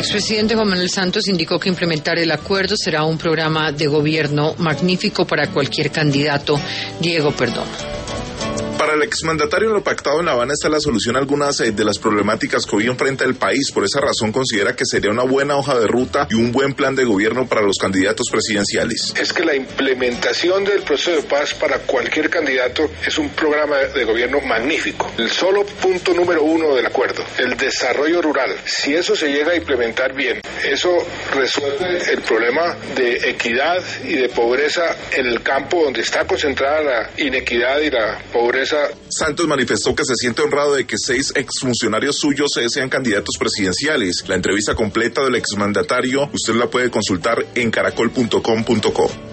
expresidente Juan Manuel Santos indicó que implementar el acuerdo será un programa de gobierno magnífico para cualquier candidato. Diego Perdomo. Para el exmandatario, en lo pactado en La Habana está la solución a algunas de las problemáticas que hoy enfrenta el país. Por esa razón considera que sería una buena hoja de ruta y un buen plan de gobierno para los candidatos presidenciales. Es que la implementación del proceso de paz para cualquier candidato es un programa de gobierno magnífico. El solo punto número 1 del acuerdo, el desarrollo rural. Si eso se llega a implementar bien, eso resuelve el problema de equidad y de pobreza en el campo donde está concentrada la inequidad y la pobreza. Santos manifestó que se siente honrado de que 6 exfuncionarios suyos sean candidatos presidenciales. La entrevista completa del exmandatario usted la puede consultar en caracol.com.co.